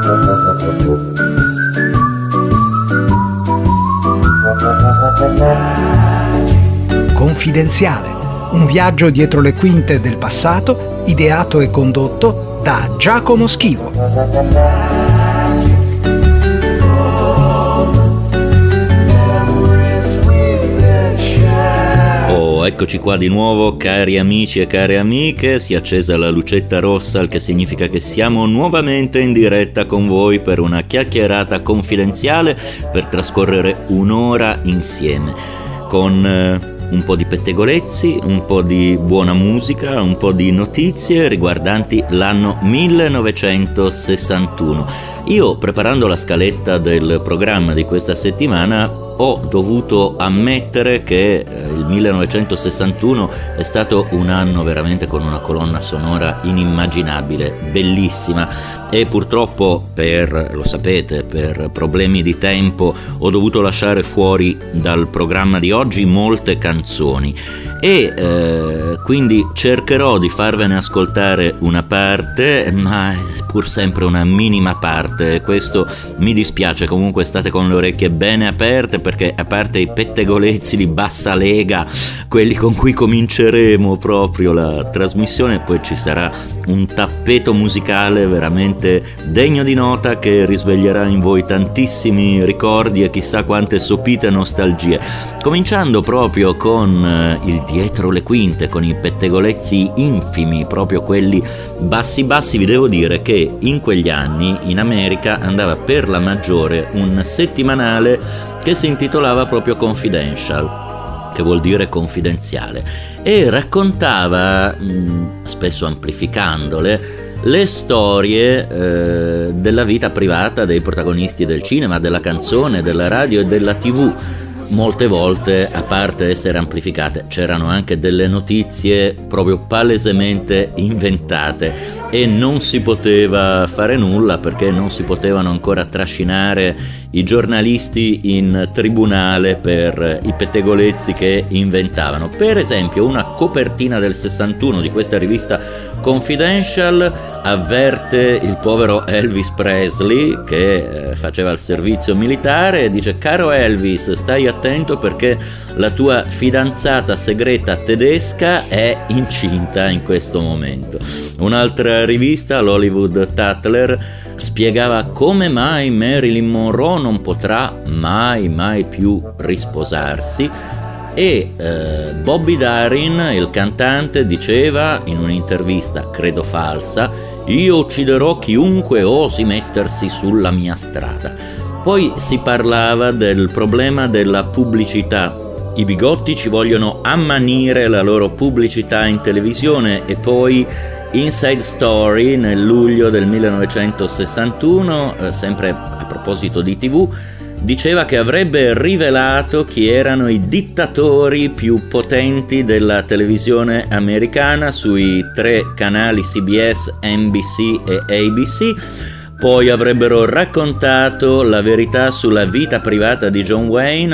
Confidenziale, un viaggio dietro le quinte del passato, ideato e condotto da Giacomo Schivo. Eccoci qua di nuovo, cari amici e care amiche, si è accesa la lucetta rossa, il che significa che siamo nuovamente in diretta con voi per una chiacchierata confidenziale per trascorrere un'ora insieme con un po' di pettegolezzi, un po' di buona musica, un po' di notizie riguardanti l'anno 1961. Io, preparando la scaletta del programma di questa settimana, ho dovuto ammettere che il 1961 è stato un anno veramente con una colonna sonora inimmaginabile, bellissima, e purtroppo lo sapete, per problemi di tempo ho dovuto lasciare fuori dal programma di oggi molte canzoni e quindi cercherò di farvene ascoltare una parte, ma è pur sempre una minima parte. Questo mi dispiace, comunque state con le orecchie bene aperte, perché a parte i pettegolezzi di bassa lega, quelli con cui cominceremo proprio la trasmissione, poi ci sarà un tappeto musicale veramente degno di nota che risveglierà in voi tantissimi ricordi e chissà quante sopite nostalgie, cominciando proprio con il dietro le quinte, con i pettegolezzi infimi, proprio quelli bassi. Vi devo dire che in quegli anni in America andava per la maggiore un settimanale che si intitolava proprio Confidential, che vuol dire confidenziale, e raccontava, spesso amplificandole, le storie della vita privata dei protagonisti del cinema, della canzone, della radio e della TV. Molte volte, a parte essere amplificate, c'erano anche delle notizie proprio palesemente inventate e non si poteva fare nulla perché non si potevano ancora trascinare i giornalisti in tribunale per i pettegolezzi che inventavano. Per esempio, una copertina del 61 di questa rivista Confidential avverte il povero Elvis Presley che faceva il servizio militare e dice: caro Elvis, stai attento perché la tua fidanzata segreta tedesca è incinta in questo momento. Un'altra rivista, l'Hollywood Tatler, spiegava come mai Marilyn Monroe non potrà mai più risposarsi, e Bobby Darin, il cantante, diceva in un'intervista, credo falsa: io ucciderò chiunque osi mettersi sulla mia strada. Poi si parlava del problema della pubblicità. I bigotti ci vogliono ammanire la loro pubblicità in televisione, e poi Inside Story nel luglio del 1961, sempre a proposito di TV, diceva che avrebbe rivelato chi erano i dittatori più potenti della televisione americana sui 3 canali CBS, NBC e ABC. Poi avrebbero raccontato la verità sulla vita privata di John Wayne.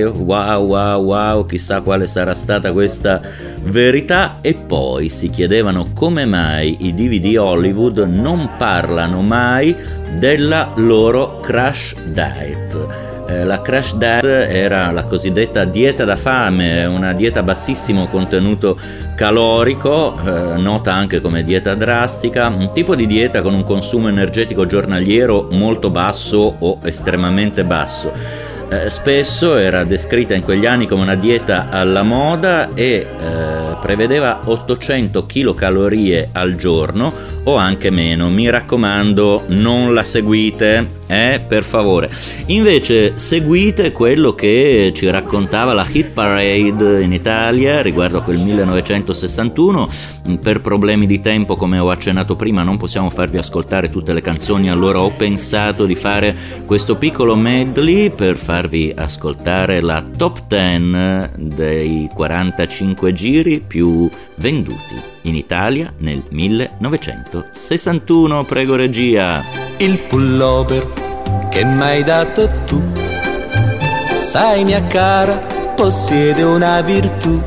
Wow, chissà quale sarà stata questa verità. E poi si chiedevano come mai i DVD Hollywood non parlano mai della loro crash diet. La crash diet era la cosiddetta dieta da fame, una dieta a bassissimo contenuto calorico, nota anche come dieta drastica, un tipo di dieta con un consumo energetico giornaliero molto basso o estremamente basso. Spesso era descritta in quegli anni come una dieta alla moda e prevedeva 800 kcal al giorno o anche meno. Mi raccomando, non la seguite, per favore. Invece seguite quello che ci raccontava la Hit Parade in Italia riguardo a quel 1961. Per problemi di tempo, come ho accennato prima, non possiamo farvi ascoltare tutte le canzoni, allora ho pensato di fare questo piccolo medley per farvi ascoltare la top 10 dei 45 giri più venduti in Italia nel 1961. Prego regia. Il pullover che m'hai dato tu, sai mia cara, possiede una virtù,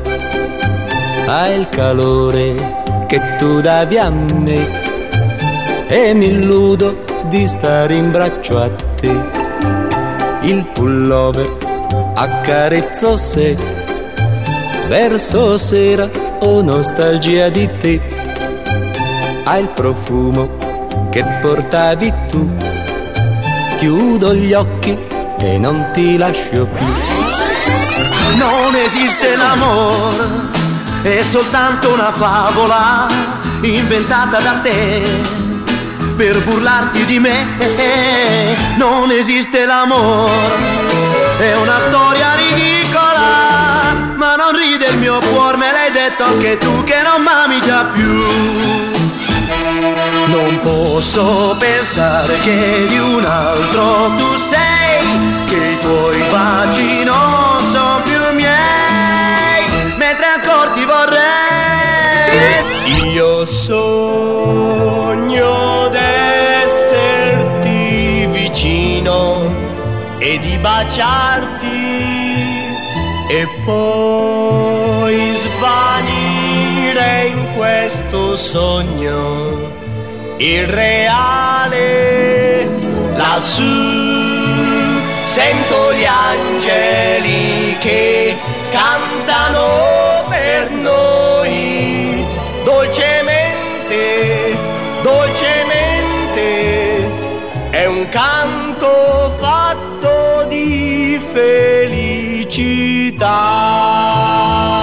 ha il calore che tu davi a me, e mi illudo di stare in braccio a te. Il pullover accarezzo se verso sera ho nostalgia di te. Hai il profumo che portavi tu, chiudo gli occhi e non ti lascio più. Non esiste l'amore, è soltanto una favola inventata da te per burlarti di me. Non esiste l'amore, è una storia ridicola, ma non ride il mio cuore, me l'hai detto anche tu che non m'ami già più. Non posso pensare che di un altro tu sei, che i tuoi baci non sono più miei, mentre ancora ti vorrei. Io sogno d'esserti vicino e di baciarti e poi svanire in questo sogno irreale. Lassù sento gli angeli che cantano per noi dolcemente, dolcemente. È un canto fatto di felicità.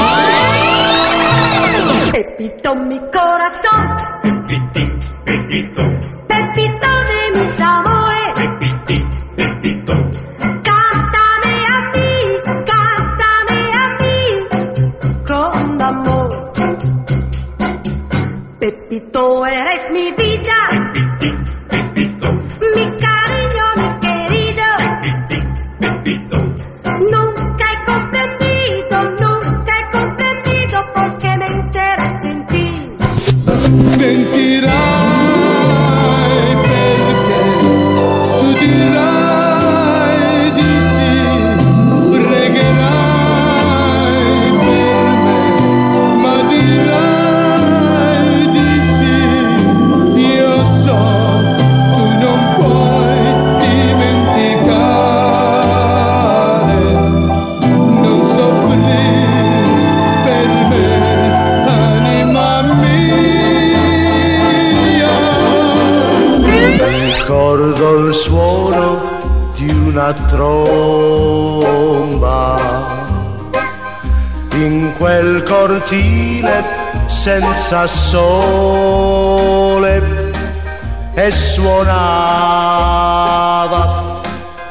Pepito mi corazón, Pepito, Pepito, Pepito de mis amores, Pepito, cántame a mí con amor. Pepito eres mi vida, Pepito, mi cariño, mi querido. Pepito, Nunca he comprendido por qué me enteras en ti. Mentirai perché tu dirai di sì, pregherai per me, ma dirai di sì. Io so, tu non puoi dimenticare, non soffrire per me, anima mia. Ricordo il suono di una tromba in quel cortile senza sole, e suonava,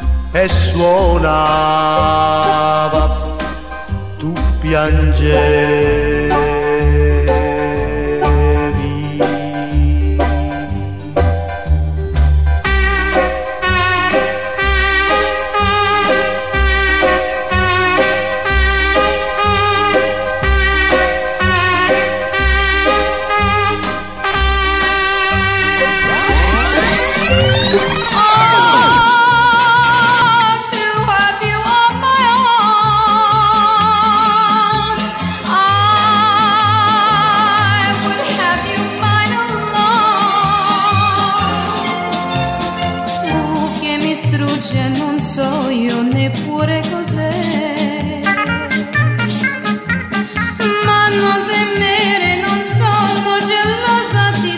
tu piangevi. Non so io neppure cos'è, ma non temere, non sono gelosa di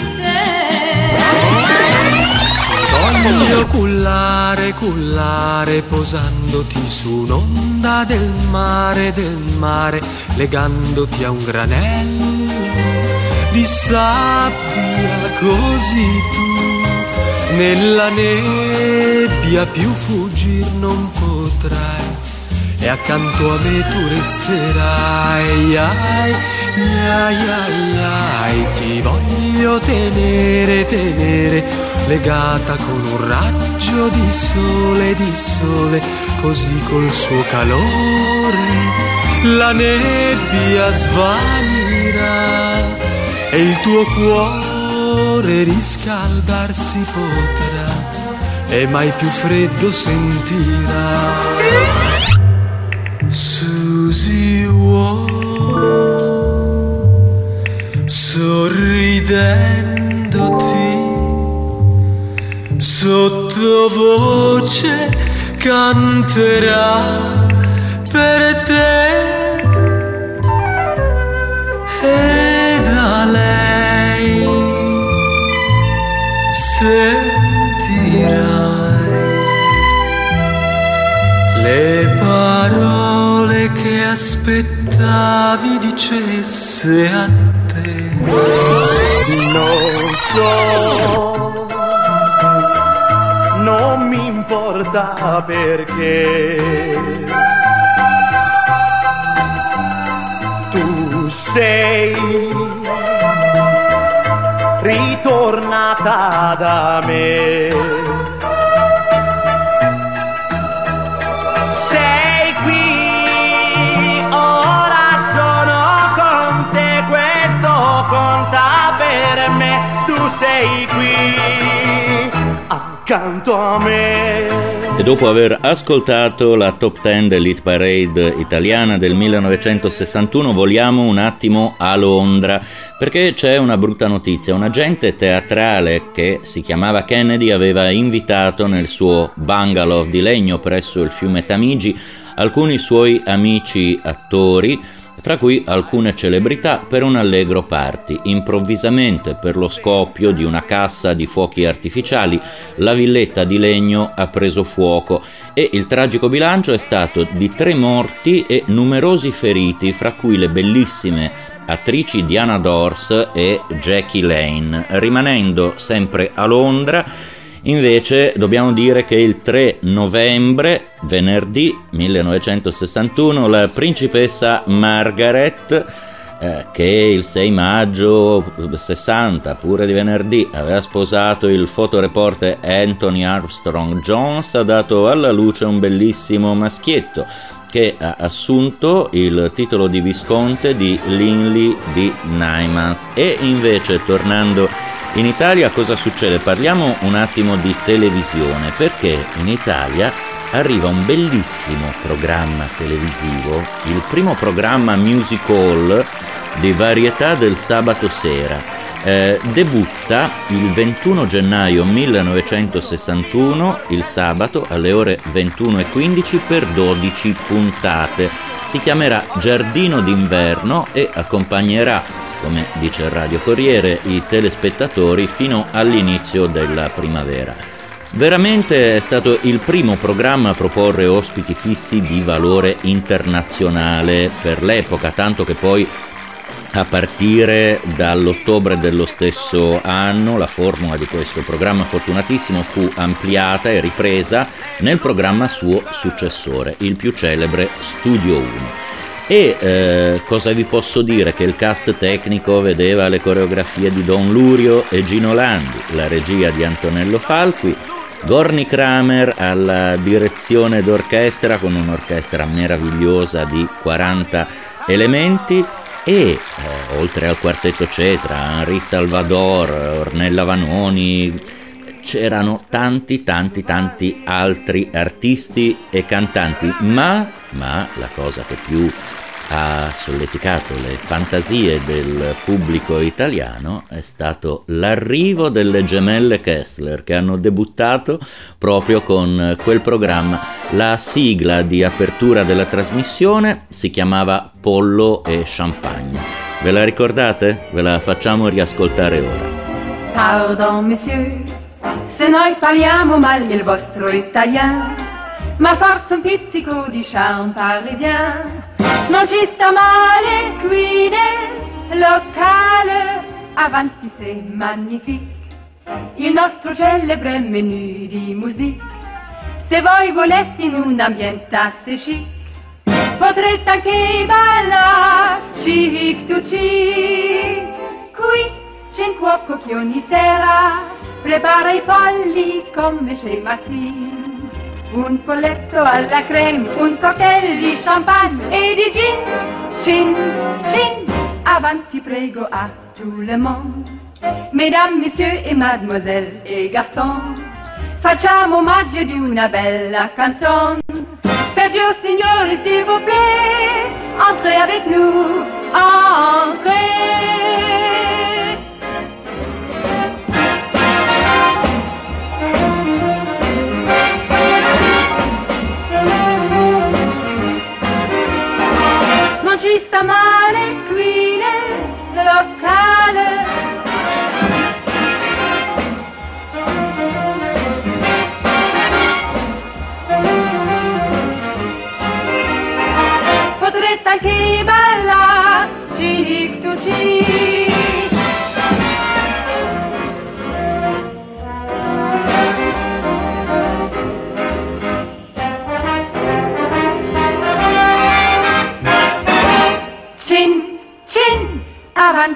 te. Voglio cullare, posandoti su un'onda del mare, legandoti a un granello di sabbia, così tu nella nebbia più fuggir non potrai, e accanto a me tu resterai. Ai, ti voglio tenere, legata con un raggio di sole, così col suo calore la nebbia svanirà e il tuo cuore riscaldarsi potrà e mai più freddo sentirà. Susie sorridendoti sottovoce canterà per te e da lei sentirai le parole che aspettavi dicesse a te. Non so, non mi importa perché tu sei ritornata da me. Sei qui, ora sono con te, questo conta per me. Tu sei qui accanto a me. E dopo aver ascoltato la top 10 dell'Hit Parade italiana del 1961 voliamo un attimo a Londra, perché c'è una brutta notizia. Un agente teatrale che si chiamava Kennedy aveva invitato nel suo bungalow di legno presso il fiume Tamigi alcuni suoi amici attori, fra cui alcune celebrità, per un allegro party. Improvvisamente, per lo scoppio di una cassa di fuochi artificiali, la villetta di legno ha preso fuoco e il tragico bilancio è stato di 3 morti e numerosi feriti, fra cui le bellissime attrici Diana Dors e Jackie Lane. Rimanendo sempre a Londra, invece, dobbiamo dire che il 3 novembre, venerdì 1961, la principessa Margaret, che il 6 maggio 60, pure di venerdì, aveva sposato il fotoreporter Anthony Armstrong Jones, ha dato alla luce un bellissimo maschietto che ha assunto il titolo di visconte di Linley di Neimans. E invece, tornando in Italia, cosa succede? Parliamo un attimo di televisione, perché in Italia arriva un bellissimo programma televisivo, il primo programma musical di varietà del sabato sera. Debutta il 21 gennaio 1961, il sabato, alle ore 21:15 per 12 puntate. Si chiamerà Giardino d'inverno e accompagnerà, come dice il Radio Corriere, i telespettatori fino all'inizio della primavera. Veramente è stato il primo programma a proporre ospiti fissi di valore internazionale per l'epoca, tanto che poi a partire dall'ottobre dello stesso anno la formula di questo programma fortunatissimo fu ampliata e ripresa nel programma suo successore, il più celebre Studio 1. E cosa vi posso dire? Che il cast tecnico vedeva le coreografie di Don Lurio e Gino Landi, la regia di Antonello Falqui, Gorny Kramer alla direzione d'orchestra con un'orchestra meravigliosa di 40 elementi e oltre al quartetto Cetra, Henri Salvador, Ornella Vanoni, c'erano tanti altri artisti e cantanti, ma la cosa che più ha solleticato le fantasie del pubblico italiano è stato l'arrivo delle gemelle Kessler, che hanno debuttato proprio con quel programma. La sigla di apertura della trasmissione si chiamava Pollo e Champagne. Ve la ricordate? Ve la facciamo riascoltare ora. Pardon, monsieur, se noi parliamo mal il vostro italien, ma forza un pizzico di charme parisien. Non ci sta male qui nel locale, avanti c'est magnifique, il nostro celebre menù di musique. Se voi volete in un ambiente assez chic, potrete anche ballare chic to chic. Qui c'è un cuoco che ogni sera prepara i polli come chez Maxime. Un polletto alla crème, un cocktail di champagne e di gin, cin. Avanti prego à tout le monde, mesdames, messieurs et mademoiselles et garçons, facciamo omaggio di una bella canzone. Per Dio signori, s'il vous plaît, entrez avec nous, entrez.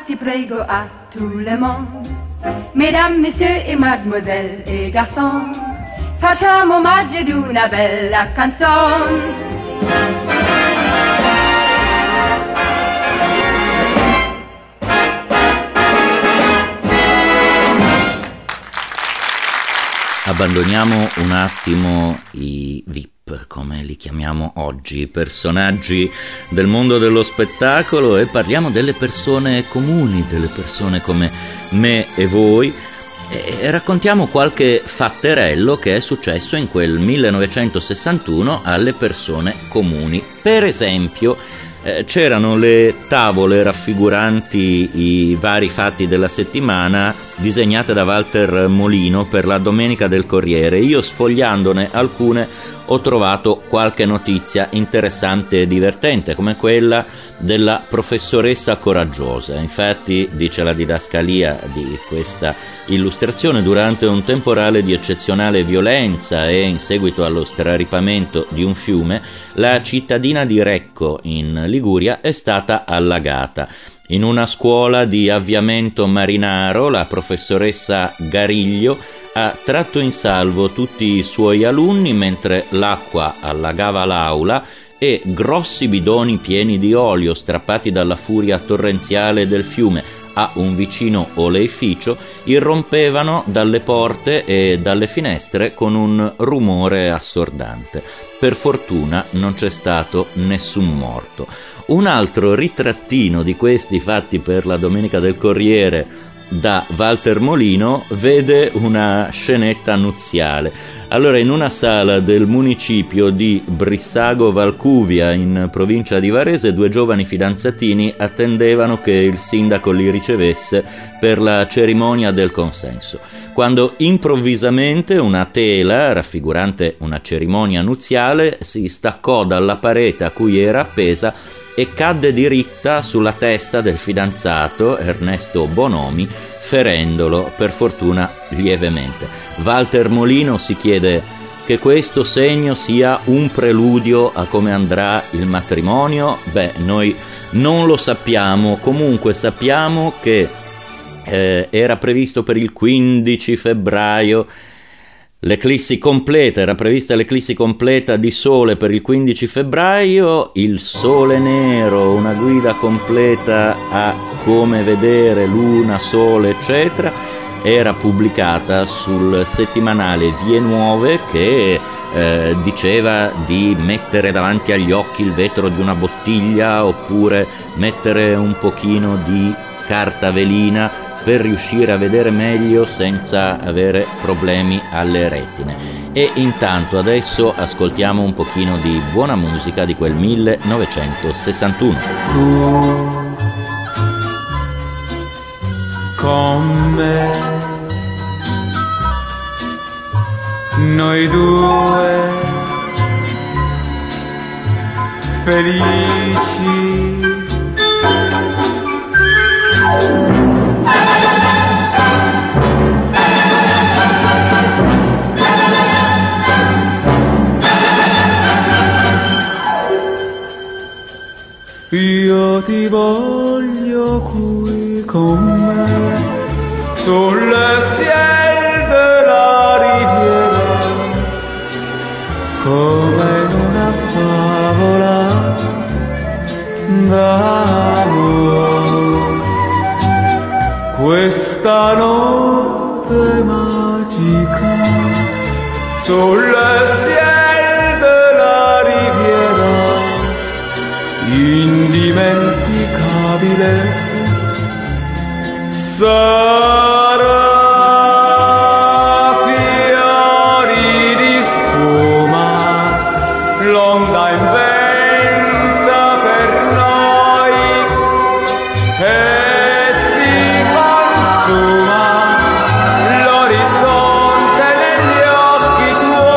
ti prego à tout le monde, mesdames, messieurs et mademoiselles et garçons, facciamo omaggio di una bella canzone. Abbandoniamo un attimo i VIP, come li chiamiamo oggi, personaggi del mondo dello spettacolo, e parliamo delle persone comuni, delle persone come me e voi, e raccontiamo qualche fatterello che è successo in quel 1961 alle persone comuni. Per esempio, c'erano le tavole raffiguranti i vari fatti della settimana disegnate da Walter Molino per la Domenica del Corriere. Io, sfogliandone alcune, ho trovato qualche notizia interessante e divertente, come quella della professoressa coraggiosa. Infatti, dice la didascalia di questa illustrazione, durante un temporale di eccezionale violenza e in seguito allo straripamento di un fiume, la cittadina di Recco in Liguria è stata allagata. In una scuola di avviamento marinaro, la professoressa Gariglio ha tratto in salvo tutti i suoi alunni mentre l'acqua allagava l'aula e grossi bidoni pieni di olio strappati dalla furia torrenziale del fiume a un vicino oleificio irrompevano dalle porte e dalle finestre con un rumore assordante. Per fortuna non c'è stato nessun morto. Un altro ritrattino di questi fatti per la Domenica del Corriere da Walter Molino vede una scenetta nuziale. Allora, in una sala del municipio di Brissago Valcuvia, in provincia di Varese, due giovani fidanzatini attendevano che il sindaco li ricevesse per la cerimonia del consenso, quando improvvisamente una tela raffigurante una cerimonia nuziale si staccò dalla parete a cui era appesa e cadde diritta sulla testa del fidanzato Ernesto Bonomi, ferendolo, per fortuna, lievemente. Walter Molino si chiede che questo segno sia un preludio a come andrà il matrimonio. Beh, noi non lo sappiamo. Comunque sappiamo che era previsto per il 15 febbraio l'eclissi completa, era prevista l'eclissi completa di sole per il 15 febbraio, il sole nero, una guida completa a come vedere luna, sole, eccetera, era pubblicata sul settimanale Vie Nuove, che diceva di mettere davanti agli occhi il vetro di una bottiglia oppure mettere un pochino di carta velina per riuscire a vedere meglio senza avere problemi alle retine. E intanto adesso ascoltiamo un pochino di buona musica di quel 1961. Tu con me, noi due felici. Io ti voglio qui con me, sulle ciel della riviera, come in una favola d'amore. Questa notte magica, sulle ciel della riviera, indimenticabile sarà. Fiori di spuma, l'onda inventa per noi e si consuma l'orizzonte negli occhi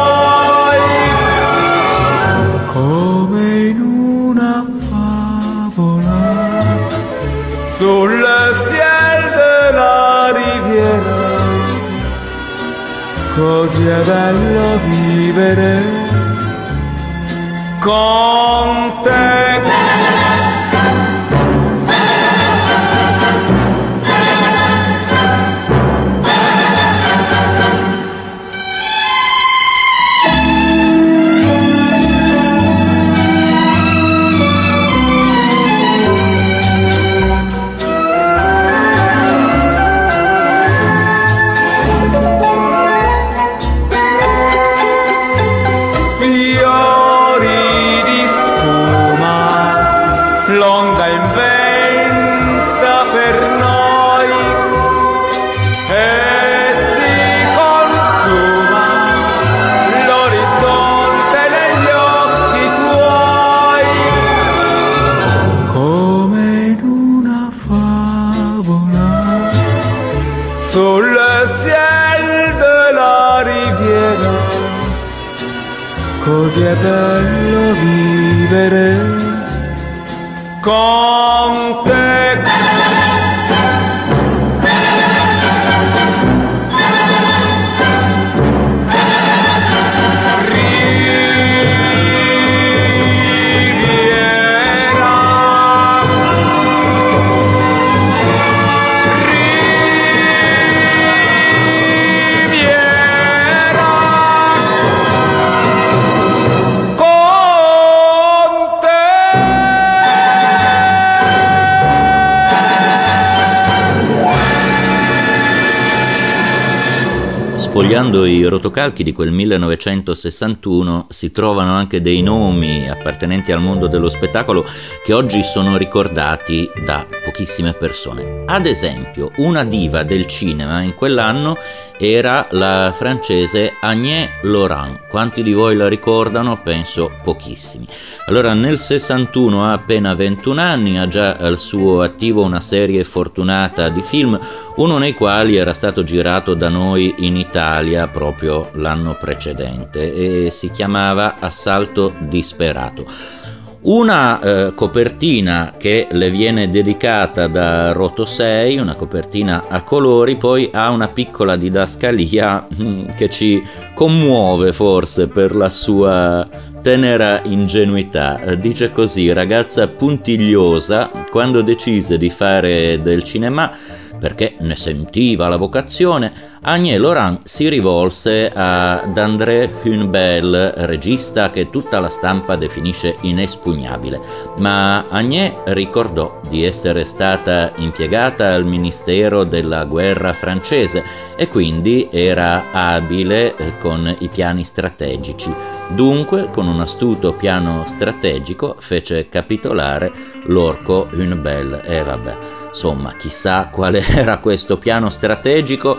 tuoi, come in una sulle ciel della riviera. Così è bello vivere con te. sous le ciel de la riviera. Così è bello vivere con te. Sfogliando i rotocalchi di quel 1961 si trovano anche dei nomi appartenenti al mondo dello spettacolo che oggi sono ricordati da pochissime persone. Ad esempio, una diva del cinema in quell'anno era la francese Agnès Laurent. Quanti di voi la ricordano? Penso pochissimi. Allora, nel 61 ha appena 21 anni, ha già al suo attivo una serie fortunata di film, uno nei quali era stato girato da noi in Italia proprio l'anno precedente e si chiamava Assalto disperato. Una copertina che le viene dedicata da Roto 6, una copertina a colori, poi ha una piccola didascalia che ci commuove forse per la sua tenera ingenuità. Dice così: ragazza puntigliosa, quando decise di fare del cinema, perché ne sentiva la vocazione, Agnès Laurent si rivolse ad André Hunebelle, regista che tutta la stampa definisce inespugnabile. Ma Agnès ricordò di essere stata impiegata al Ministero della Guerra francese e quindi era abile con i piani strategici. Dunque, con un astuto piano strategico, fece capitolare l'orco Hunebelle. E vabbè, insomma, chissà quale era questo piano strategico.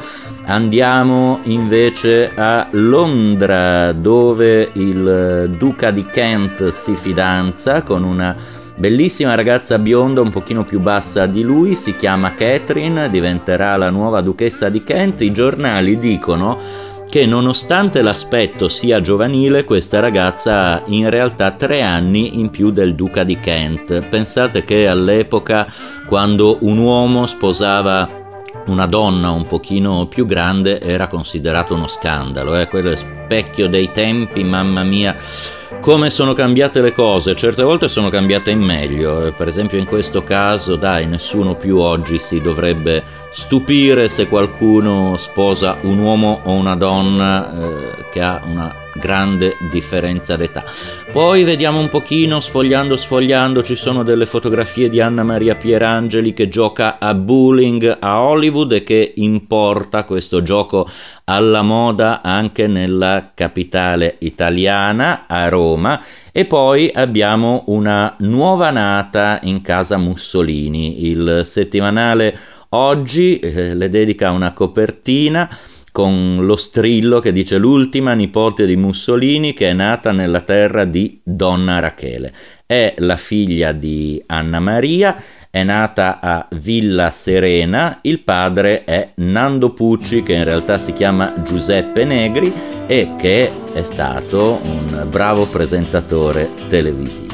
Andiamo invece a Londra, dove il duca di Kent si fidanza con una bellissima ragazza bionda un pochino più bassa di lui, si chiama Catherine, diventerà la nuova duchessa di Kent. I giornali dicono che nonostante l'aspetto sia giovanile, questa ragazza ha in realtà 3 anni in più del duca di Kent. Pensate che all'epoca, quando un uomo sposava una donna un pochino più grande, era considerato uno scandalo, quello è specchio dei tempi, mamma mia. Come sono cambiate le cose, certe volte sono cambiate in meglio, per esempio in questo caso, dai, nessuno più oggi si dovrebbe stupire se qualcuno sposa un uomo o una donna che ha una grande differenza d'età. Poi vediamo un pochino, sfogliando, ci sono delle fotografie di Anna Maria Pierangeli che gioca a bowling a Hollywood e che importa questo gioco alla moda anche nella capitale italiana, a Roma. E poi abbiamo una nuova nata in casa Mussolini. Il settimanale Oggi le dedica una copertina con lo strillo che dice: l'ultima nipote di Mussolini che è nata nella terra di Donna Rachele. È la figlia di Anna Maria, è nata a Villa Serena, il padre è Nando Pucci, che in realtà si chiama Giuseppe Negri e che è stato un bravo presentatore televisivo.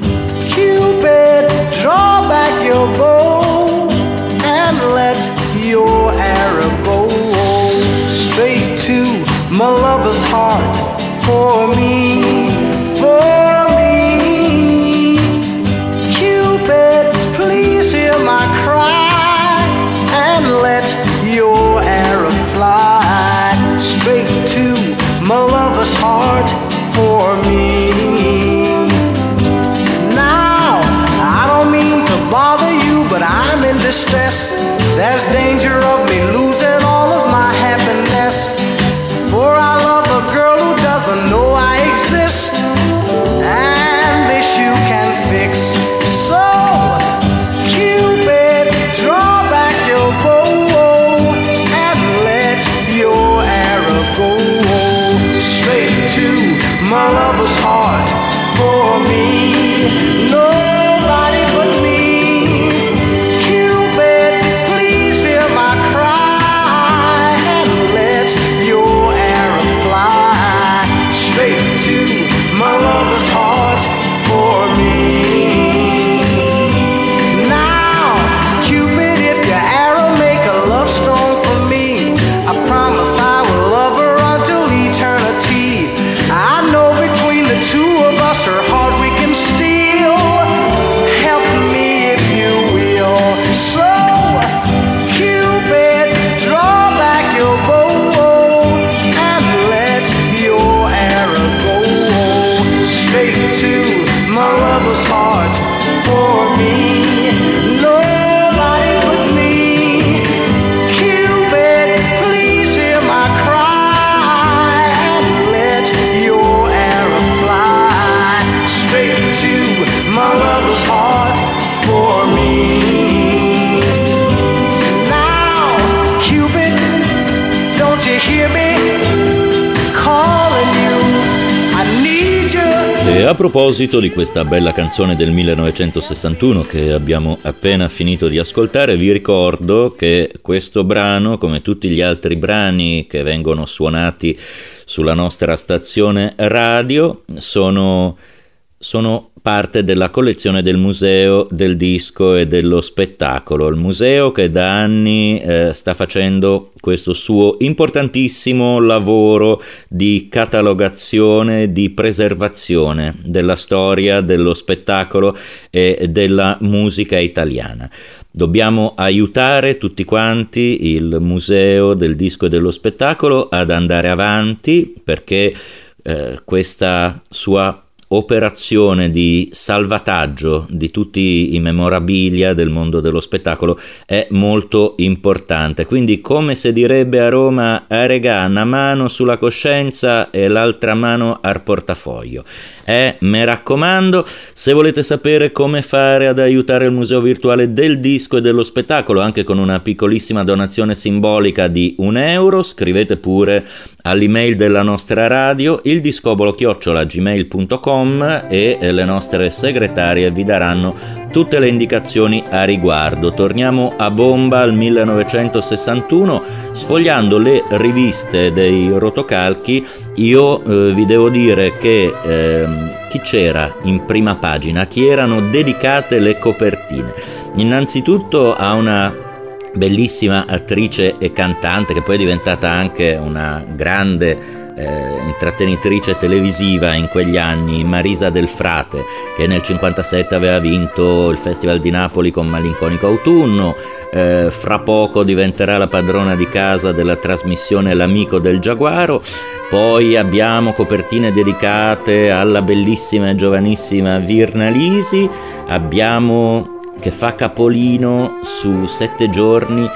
Cupid, draw back your bow and let your arrow go straight to my lover's heart. For me, for me. Cupid, please hear my cry and let your arrow fly straight to my lover's heart. For me. Now, I don't mean to bother you, but I'm in distress. There's danger of me losing all of my happiness. For I love a girl who doesn't know I exist, and this you can fix. So, Cupid, draw back your bow and let your arrow go straight to my lover's heart. For me, nobody but me. Cupid, please hear my cry you hear me calling you? I need you. E a proposito di questa bella canzone del 1961 che abbiamo appena finito di ascoltare, vi ricordo che questo brano, come tutti gli altri brani che vengono suonati sulla nostra stazione radio, sono parte della collezione del Museo del Disco e dello Spettacolo, il museo che da anni sta facendo questo suo importantissimo lavoro di catalogazione, di preservazione della storia dello spettacolo e della musica italiana. Dobbiamo aiutare tutti quanti il Museo del Disco e dello Spettacolo ad andare avanti, perché questa sua operazione di salvataggio di tutti i memorabilia del mondo dello spettacolo è molto importante. Quindi, come si direbbe a Roma, a regà una mano sulla coscienza e l'altra mano al portafoglio. Mi raccomando, se volete sapere come fare ad aiutare il Museo Virtuale del Disco e dello Spettacolo, anche con una piccolissima donazione simbolica di €1, scrivete pure all'email della nostra radio, ildiscobolo@gmail.com, e le nostre segretarie vi daranno tutte le indicazioni a riguardo. Torniamo a bomba al 1961, sfogliando le riviste dei rotocalchi. Io vi devo dire che chi c'era in prima pagina, a chi erano dedicate le copertine. Innanzitutto a una bellissima attrice e cantante che poi è diventata anche una grande intrattenitrice televisiva in quegli anni, Marisa Del Frate, che nel 57 aveva vinto il Festival di Napoli con Malinconico Autunno. Fra poco diventerà la padrona di casa della trasmissione L'Amico del Giaguaro. Poi abbiamo copertine dedicate alla bellissima e giovanissima Virna Lisi, abbiamo, che fa capolino su 7 giorni,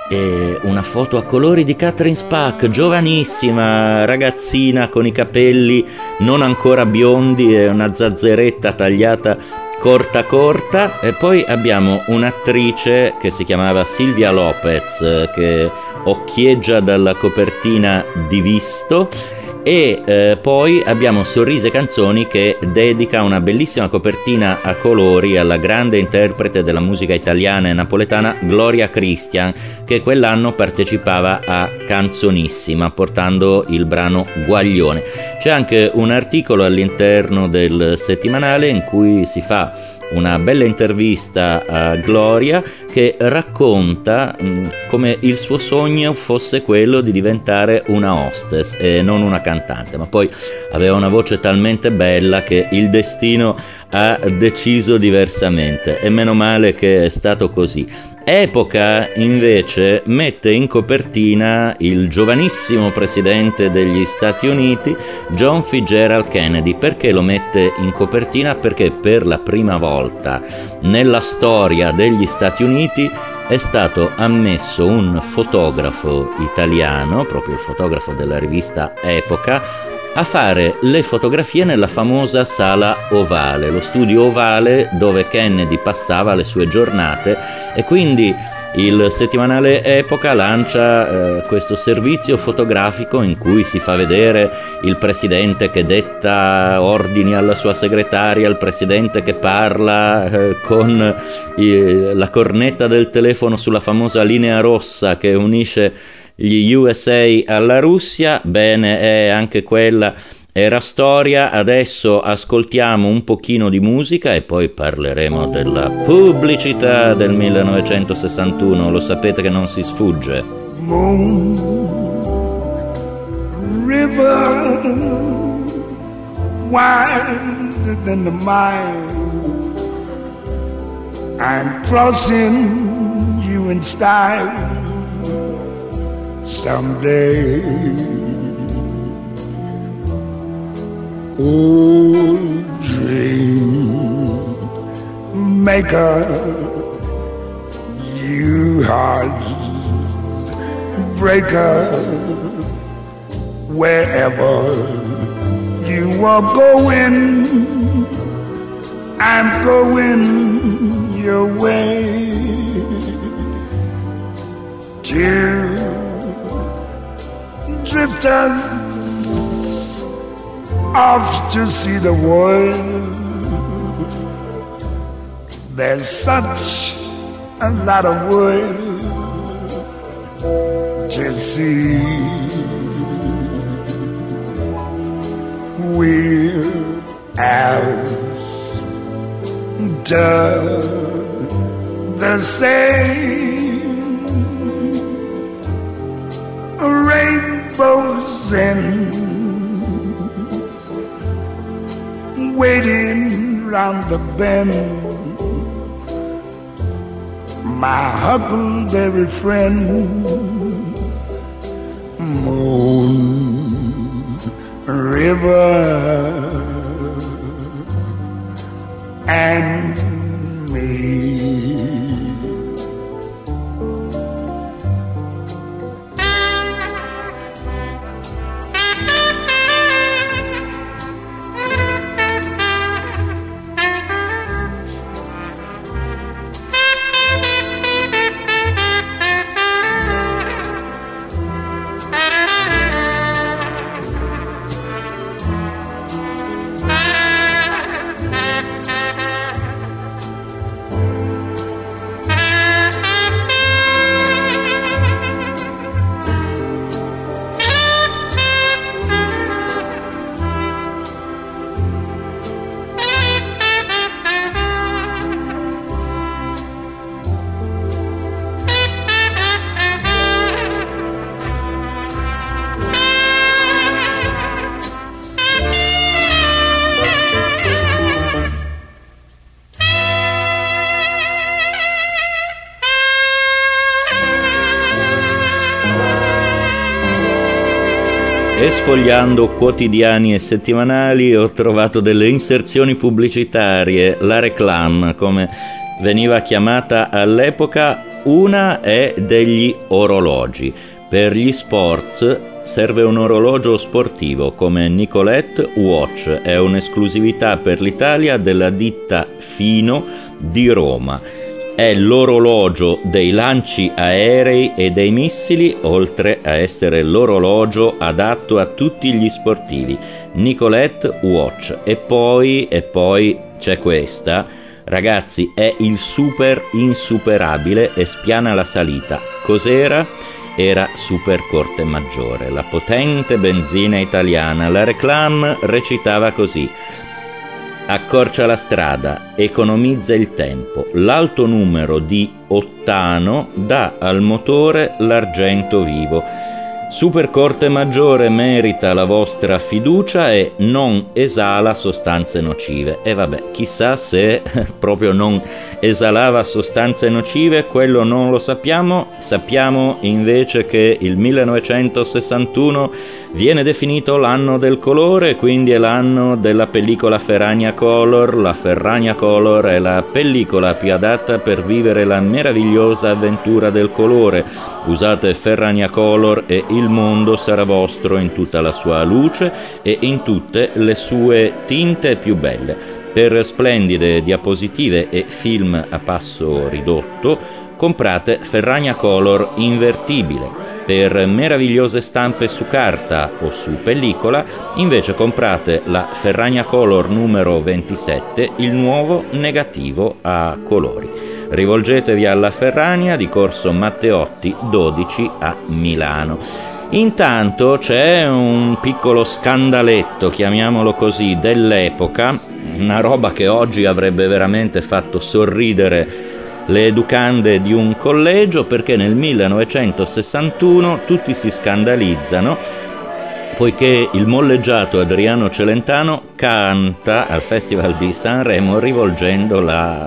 una foto a colori di Catherine Spack, giovanissima ragazzina con i capelli non ancora biondi e una zazzeretta tagliata corta. E poi abbiamo un'attrice che si chiamava Silvia Lopez, che occhieggia dalla copertina di Visto. E poi abbiamo Sorrisi e Canzoni, che dedica una bellissima copertina a colori alla grande interprete della musica italiana e napoletana Gloria Christian, che quell'anno partecipava a Canzonissima portando il brano Guaglione. C'è anche un articolo all'interno del settimanale in cui si fa una bella intervista a Gloria, che racconta come il suo sogno fosse quello di diventare una hostess e non una cantante, ma poi aveva una voce talmente bella che il destino ha deciso diversamente, e meno male che è stato così. Epoca invece mette in copertina il giovanissimo presidente degli Stati Uniti, John Fitzgerald Kennedy. Perché lo mette in copertina? Perché per la prima volta nella storia degli Stati Uniti è stato ammesso un fotografo italiano, proprio il fotografo della rivista Epoca, a fare le fotografie nella famosa sala ovale, lo studio ovale dove Kennedy passava le sue giornate. E quindi il settimanale Epoca lancia questo servizio fotografico in cui si fa vedere il presidente che detta ordini alla sua segretaria, il presidente che parla con la cornetta del telefono sulla famosa linea rossa che unisce gli USA alla Russia. Bene, anche quella era storia. Adesso ascoltiamo un pochino di musica e poi parleremo della pubblicità del 1961. Lo sapete che non si sfugge. Moon River, wider than the mile, I'm crossing you in style someday. Oh, dream maker, you heart breaker, wherever you are going, I'm going your way to drifters off to see the world. There's such a lot of world to see. We're after the same rainbows and waiting round the bend. My huckleberry friend, Moon River and me. E sfogliando quotidiani e settimanali ho trovato delle inserzioni pubblicitarie, la réclame come veniva chiamata all'epoca. Una è degli orologi. Per gli sports serve un orologio sportivo come Nicolette Watch, è un'esclusività per l'Italia della ditta Fino di Roma. È l'orologio dei lanci aerei e dei missili, oltre a essere l'orologio adatto a tutti gli sportivi. Nicolette Watch. E poi c'è questa. Ragazzi, è il super insuperabile e spiana la salita. Cos'era? Era Super Corte Maggiore, la potente benzina italiana. La réclame recitava così: accorcia la strada, economizza il tempo, l'alto numero di ottano dà al motore l'argento vivo. Super Corte Maggiore merita la vostra fiducia e non esala sostanze nocive. E vabbè, chissà se proprio non esalava sostanze nocive, quello non lo sappiamo. Sappiamo invece che il 1961 viene definito l'anno del colore, quindi è l'anno della pellicola Ferragna Color. La Ferragna Color è la pellicola più adatta per vivere la meravigliosa avventura del colore. Usate Ferragna Color e il mondo sarà vostro in tutta la sua luce e in tutte le sue tinte più belle. Per splendide diapositive e film a passo ridotto, comprate Ferragna Color invertibile. Per meravigliose stampe su carta o su pellicola, invece comprate la Ferragna Color numero 27, il nuovo negativo a colori. Rivolgetevi alla Ferragna di Corso Matteotti 12 a Milano. Intanto c'è un piccolo scandaletto, chiamiamolo così, dell'epoca, una roba che oggi avrebbe veramente fatto sorridere le educande di un collegio, perché nel 1961 tutti si scandalizzano poiché il molleggiato Adriano Celentano canta al Festival di Sanremo rivolgendo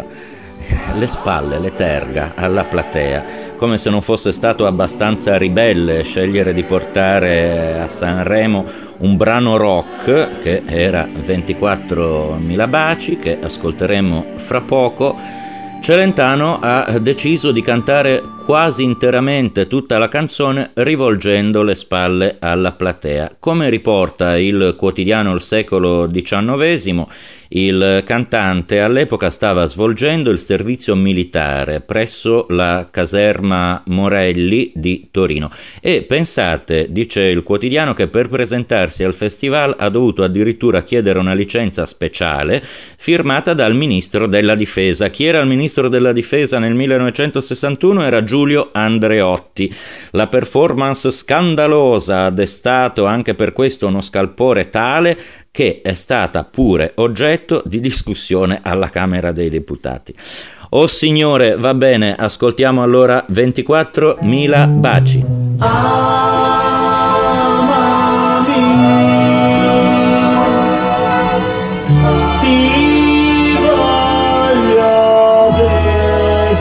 le spalle, le terga alla platea, come se non fosse stato abbastanza ribelle scegliere di portare a Sanremo un brano rock che era 24.000 baci, che ascolteremo fra poco. Celentano ha deciso di cantare quasi interamente tutta la canzone rivolgendo le spalle alla platea. Come riporta il quotidiano Il Secolo XIX, il cantante all'epoca stava svolgendo il servizio militare presso la caserma Morelli di Torino e pensate, dice il quotidiano, che per presentarsi al festival ha dovuto addirittura chiedere una licenza speciale firmata dal ministro della difesa. Chi era il ministro della difesa nel 1961? Era Giulio Andreotti. La performance scandalosa ha destato anche per questo uno scalpore tale che è stata pure oggetto di discussione alla Camera dei Deputati. Oh signore, va bene, ascoltiamo allora 24.000 baci. Ti voglio bene.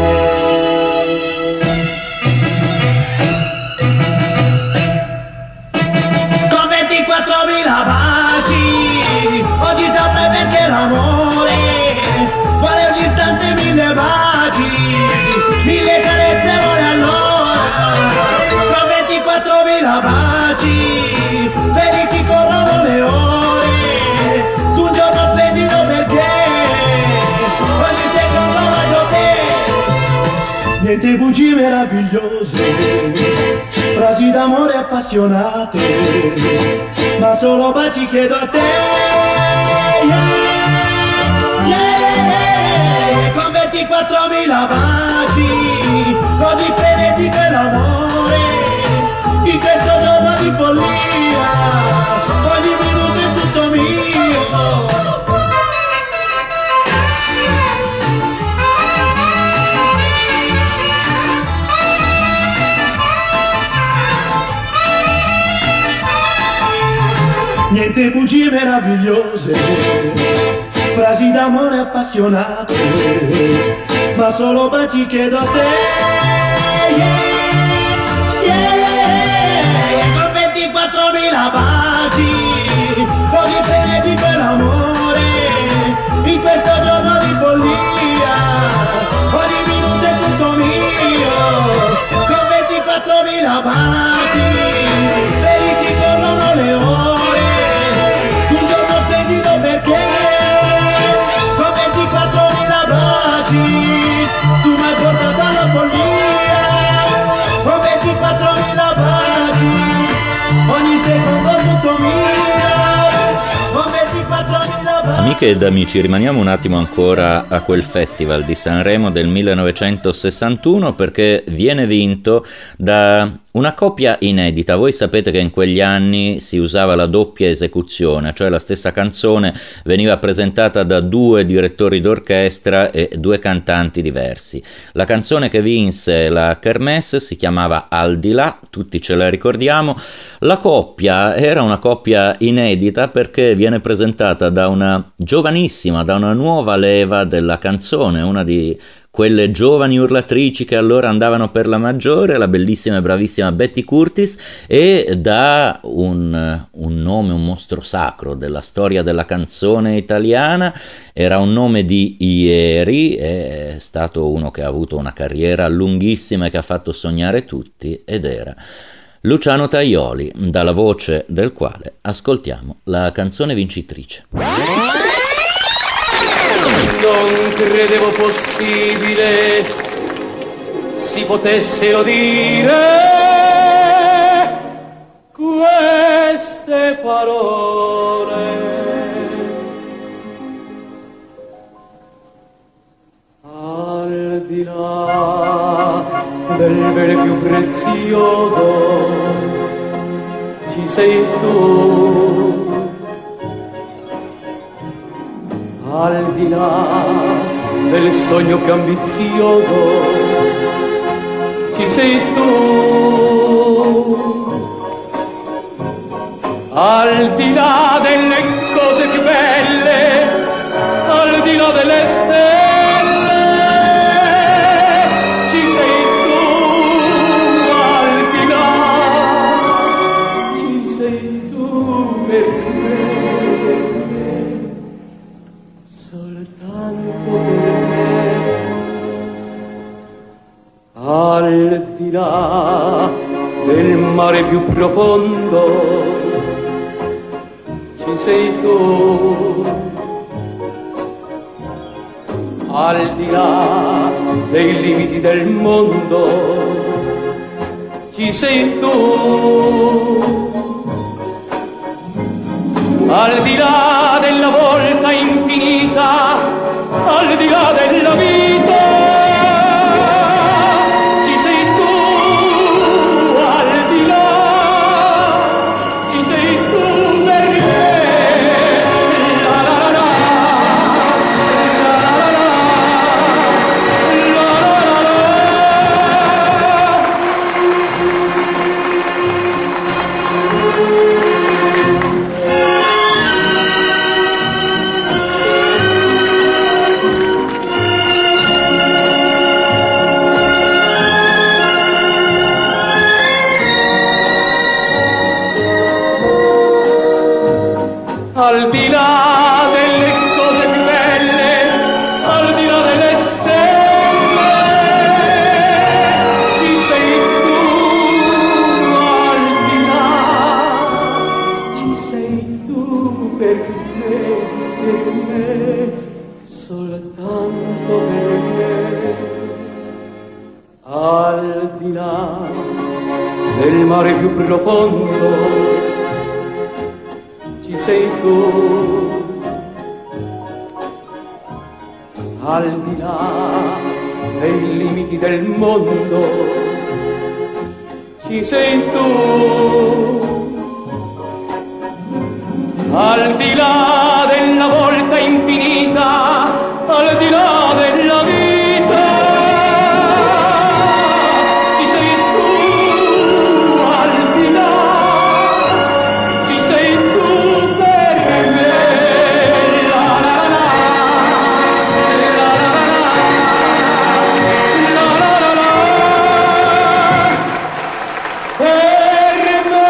Con 24.000 baci oggi saprei perché l'amore vuole ogni istante 1000 baci, 1000 carezze vuole allora. Con 24.000 baci felici corrono le ore, un giorno splendido perché ogni secondo bacio te. Niente bugie meravigliose, frasi d'amore appassionate, ma solo baci chiedo a te. Con 24.000 baci, così frenetico è l'amore, in questo giorno di follia, ogni minuto è tutto mio. Niente bugie meravigliose, frasi d'amore appassionate, ma solo baci chiedo a te. Con 24.000 baci, così frenetico è l'amore, in questo giorno di follia, ogni minuto è tutto mio. Con 24.000 baci, felici corrono le ore, un giorno splendido perché con 24.000 baci tu mi hai portato alla follia. Con 24.000 baci ogni secondo tutto mio. Con 24.000 baci. Amiche ed amici, rimaniamo un attimo ancora a quel festival di Sanremo del 1961 perché viene vinto da una coppia inedita. Voi sapete che in quegli anni si usava la doppia esecuzione, cioè la stessa canzone veniva presentata da 2 direttori d'orchestra e 2 cantanti diversi. La canzone che vinse la Kermesse si chiamava Al di là, tutti ce la ricordiamo. La coppia era una coppia inedita perché viene presentata da una giovanissima, da una nuova leva della canzone, una di quelle giovani urlatrici che allora andavano per la maggiore, la bellissima e bravissima Betty Curtis, e da un nome, un mostro sacro della storia della canzone italiana. Era un nome di ieri, è stato uno che ha avuto una carriera lunghissima e che ha fatto sognare tutti, ed era Luciano Tajoli, dalla voce del quale ascoltiamo la canzone vincitrice. Non credevo possibile si potessero dire queste parole. Al di là del bene più prezioso ci sei tu. Al di là del sogno più ambizioso ci sei tu. Al di là delle cose più belle, al di là delle stelle ci sei tu. Al di là ci sei tu per me. Soltanto per me. Al del mare più profondo ci sei tu, al di là dei limiti del mondo ci sei tu, al di là della volta infinita, al di là della vita ci sei tu, al di là ci sei tu per me. La la la la, la la la al di là delle cose più belle, al di là delle stelle, ci sei tu, al di là, ci sei tu per me, soltanto per me, al di là del mare più profondo ci sei tu, al di là dei limiti del mondo ci sei tu, al di là della volta infinita, al di là della vita ci sei tu, al di là ci sei tu per me. La la la la, la la la la, per me.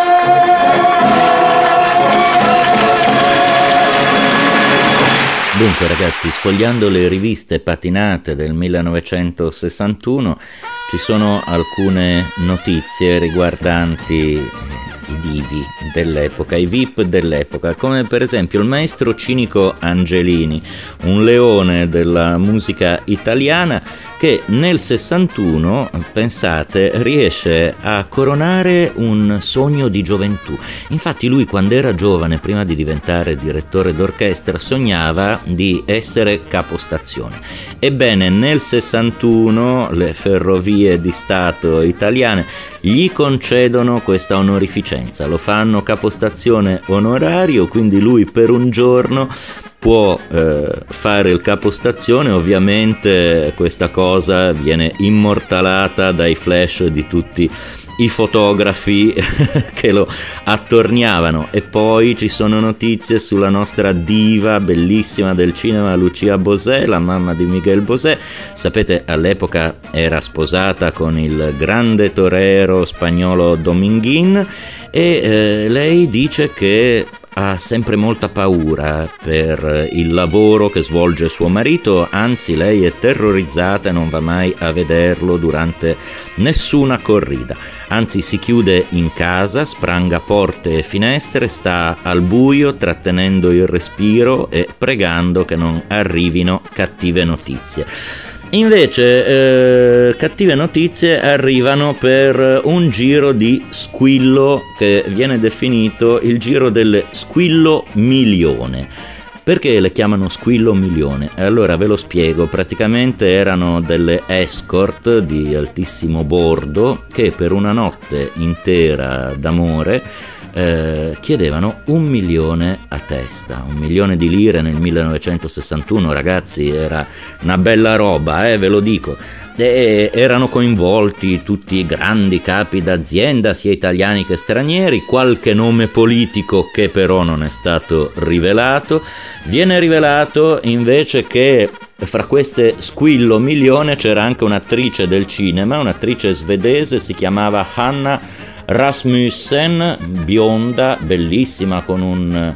Dunque ragazzi, sfogliando le riviste patinate del 1961 ci sono alcune notizie riguardanti i divi dell'epoca, i VIP dell'epoca, come per esempio il maestro Cinico Angelini, un leone della musica italiana che nel 61, pensate, riesce a coronare un sogno di gioventù. Infatti lui, quando era giovane, prima di diventare direttore d'orchestra, sognava di essere capostazione. Ebbene, nel 61 le Ferrovie di Stato italiane gli concedono questa onorificenza, lo fanno capostazione onorario, quindi lui per un giorno può fare il capostazione. Ovviamente questa cosa viene immortalata dai flash di tutti i fotografi che lo attorniavano. E poi ci sono notizie sulla nostra diva bellissima del cinema, Lucia Bosé, la mamma di Miguel Bosé. Sapete, all'epoca era sposata con il grande torero spagnolo Dominguín e lei dice che ha sempre molta paura per il lavoro che svolge suo marito, anzi lei è terrorizzata e non va mai a vederlo durante nessuna corrida, anzi si chiude in casa, spranga porte e finestre, sta al buio trattenendo il respiro e pregando che non arrivino cattive notizie. Invece cattive notizie arrivano per un giro di squillo che viene definito il giro del squillo milione. Perché le chiamano squillo milione? Allora ve lo spiego. Praticamente erano delle escort di altissimo bordo che per una notte intera d'amore chiedevano 1 milione a testa, 1 milione di lire nel 1961, ragazzi, era una bella roba, ve lo dico. E erano coinvolti tutti i grandi capi d'azienda, sia italiani che stranieri, qualche nome politico che però non è stato rivelato. Viene rivelato invece che fra queste squillo milione c'era anche un'attrice del cinema, un'attrice svedese, si chiamava Hanna Rasmussen, bionda, bellissima, con un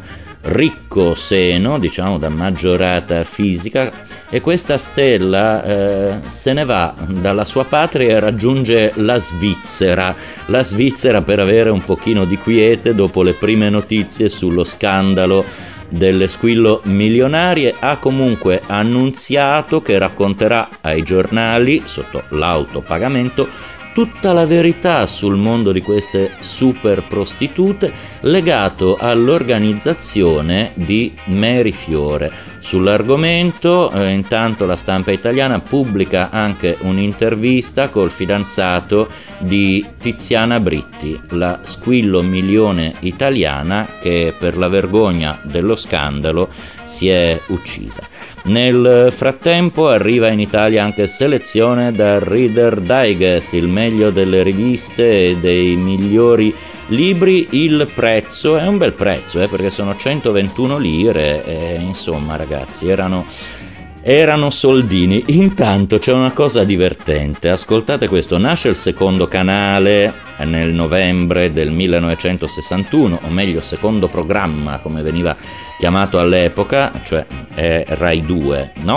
ricco seno, diciamo da maggiorata fisica, e questa stella se ne va dalla sua patria e raggiunge la Svizzera per avere un pochino di quiete dopo le prime notizie sullo scandalo delle squillo milionarie. Ha comunque annunziato che racconterà ai giornali sotto l'autopagamento tutta la verità sul mondo di queste super prostitute, legato all'organizzazione di Mary Fiore. Sull'argomento, intanto la stampa italiana pubblica anche un'intervista col fidanzato di Tiziana Britti, la squillo milione italiana che per la vergogna dello scandalo si è uccisa. Nel frattempo arriva in Italia anche selezione da Reader Digest, il meglio delle riviste e dei migliori libri. Il prezzo è un bel prezzo, perché sono 121 lire e insomma ragazzi erano soldini. Intanto c'è una cosa divertente, ascoltate questo: nasce il secondo canale nel novembre del 1961, o meglio secondo programma come veniva chiamato all'epoca, cioè è Rai 2, no?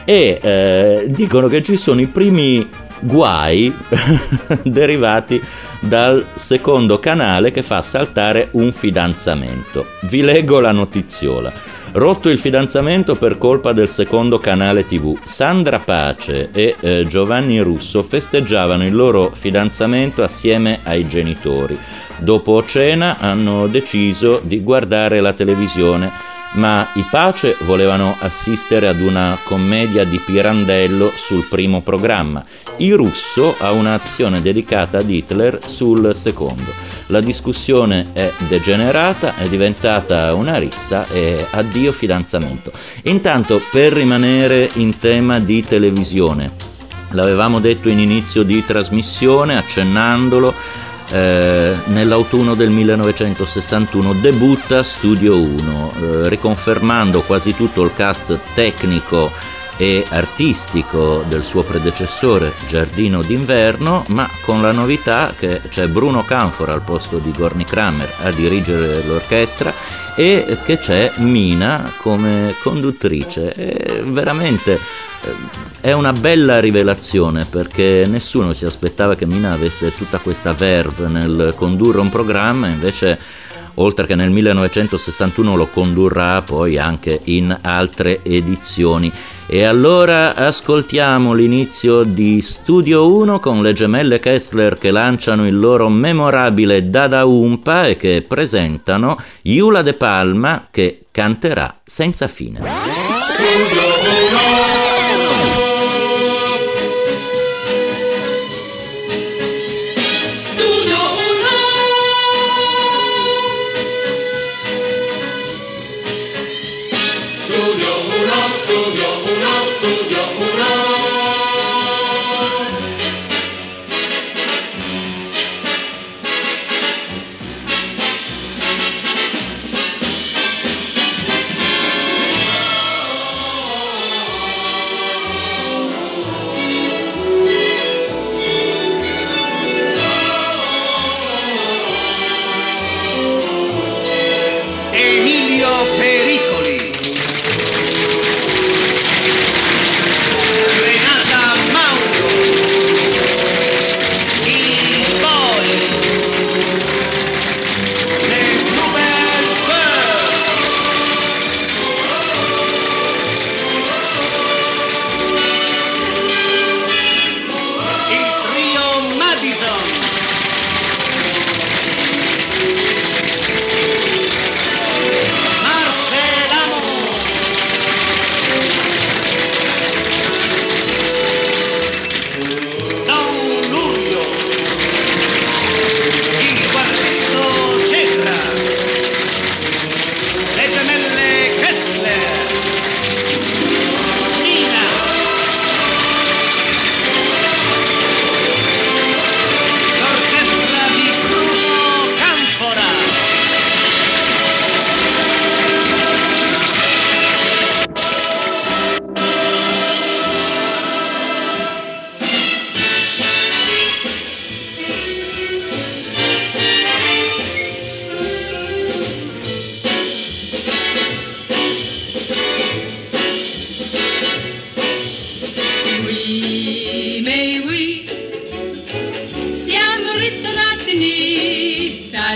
E dicono che ci sono i primi guai derivati dal secondo canale che fa saltare un fidanzamento. Vi leggo la notiziola. Rotto il fidanzamento per colpa del secondo canale TV. Sandra Pace e Giovanni Russo festeggiavano il loro fidanzamento assieme ai genitori. Dopo cena hanno deciso di guardare la televisione, ma i Pace volevano assistere ad una commedia di Pirandello sul primo programma. I Russo a un'azione dedicata ad Hitler sul secondo. La discussione è degenerata, è diventata una rissa e addio fidanzamento. Intanto, per rimanere in tema di televisione, l'avevamo detto in inizio di trasmissione accennandolo, nell'autunno del 1961 debutta Studio 1, riconfermando quasi tutto il cast tecnico e artistico del suo predecessore Giardino d'inverno, ma con la novità che c'è Bruno Canfora al posto di Gorny Kramer a dirigere l'orchestra e che c'è Mina come conduttrice. E veramente è una bella rivelazione, perché nessuno si aspettava che Mina avesse tutta questa verve nel condurre un programma, invece oltre che nel 1961 lo condurrà poi anche in altre edizioni. E allora ascoltiamo l'inizio di Studio 1 con le gemelle Kessler che lanciano il loro memorabile Dada Umpa e che presentano Iula De Palma che canterà senza fine. Studio 1.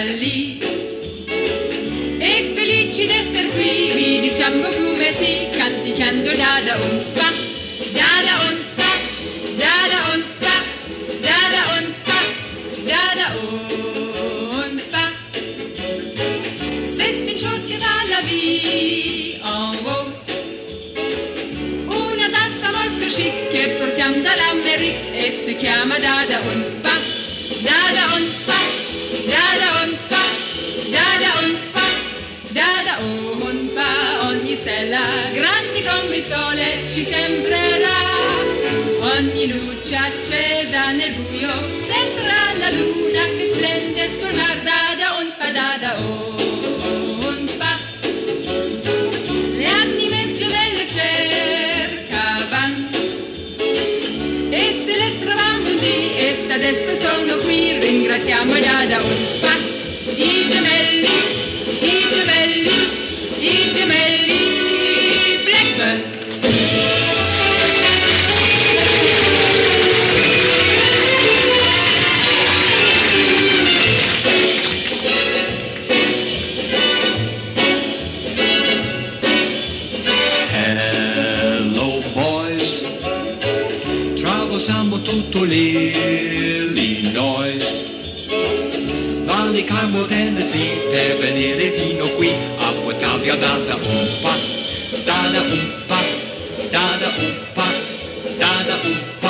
lì. E felici d'esser qui vi diciamo come si canticchiando dada un pa, dada un pa, dada un pa, dada un pa, dada un pa. C'est une chose che va la vie en rose, una danza molto chic che portiamo dall'America e si chiama dada un pa, dada un pa, dada un pa, dada un pa. Dada un pa, ogni stella grande come il sole ci sembrerà, ogni luce accesa nel buio sembrerà la luna che splende sul mar. Dada un pa, dada un pa. Le anime gemelle cercavano e se le trovando di esse adesso sono qui. Ringraziamo dada un pa, i gemelli, i gemelli Blackbirds. Hello boys, traversiamo tutto l'Illinois, Valley, Carmel, Tennessee, per venire fino qui a Portavia. Dada un pa, dada un pa, dada un pa, dada un pa.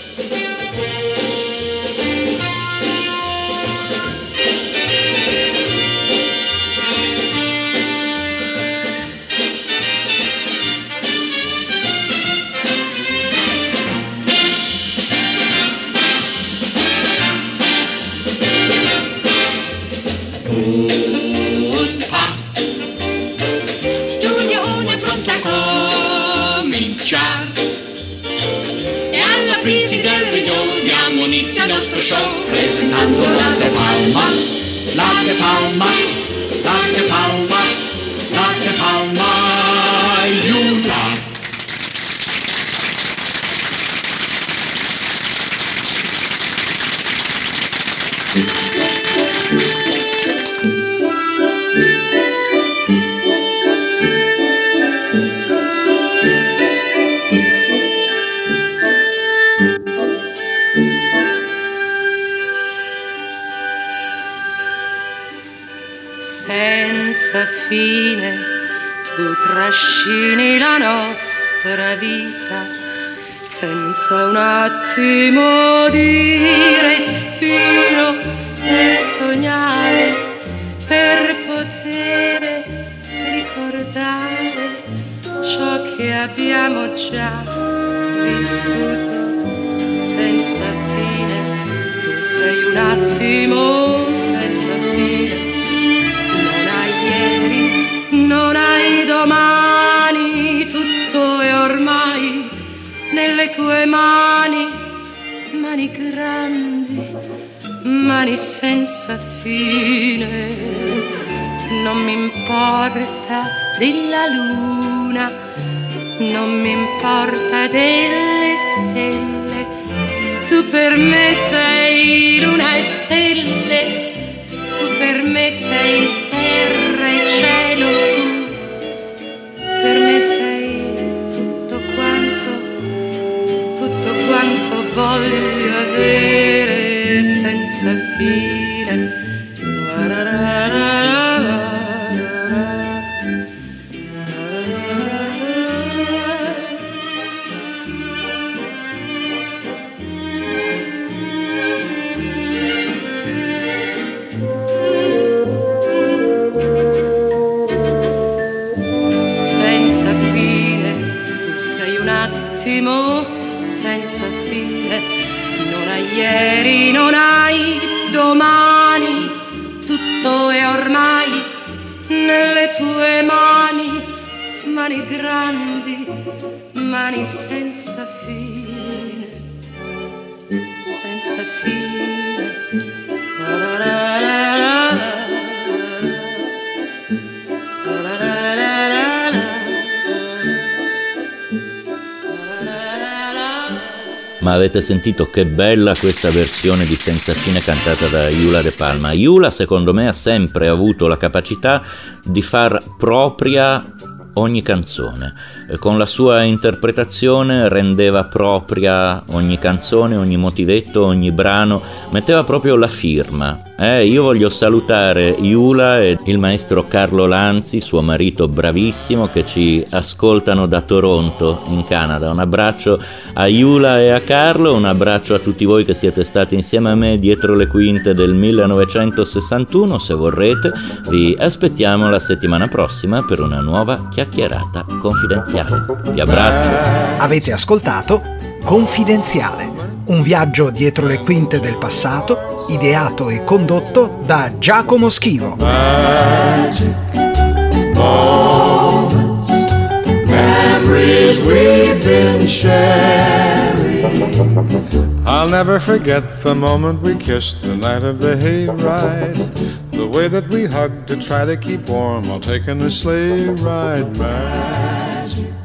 Al nostro show presentando la De Palma, la De Palma, la De Palma, la De Palma, Iula. Senza fine tu trascini la nostra vita, senza un attimo di respiro nel sognare, per poter ricordare ciò che abbiamo già vissuto. Senza fine tu sei un attimo senza fine. Non hai domani, tutto è ormai nelle tue mani, mani grandi, mani senza fine. Non mi importa della luna, non mi importa delle stelle, tu per me sei luna e stelle, tu per me sei terra e cielo, tu per me sei tutto quanto voglio avere senza fine. Senza fine, non hai ieri, non hai domani, tutto è ormai nelle tue mani, mani grandi, mani senza fine, senza fine. La la la la la la. Ma avete sentito che bella questa versione di Senza fine cantata da Eula De Palma. Eula, secondo me, ha sempre avuto la capacità di far propria ogni canzone. Con la sua interpretazione rendeva propria ogni canzone, ogni motivetto, ogni brano, metteva proprio la firma. Io voglio salutare Eula e il maestro Carlo Lanzi, suo marito bravissimo, che ci ascoltano da Toronto, in Canada. Un abbraccio a Eula e a Carlo, un abbraccio a tutti voi che siete stati insieme a me dietro le quinte del 1961. Se vorrete, vi aspettiamo la settimana prossima per una nuova chiacchierata confidenziale. Vi abbraccio. Avete ascoltato Confidenziale, un viaggio dietro le quinte del passato, ideato e condotto da Giacomo Schivo. Magic moments, memories we've been sharing. I'll never forget the moment we kissed the night of the hayride, the way that we hugged to try to keep warm while taking a sleigh ride. Magic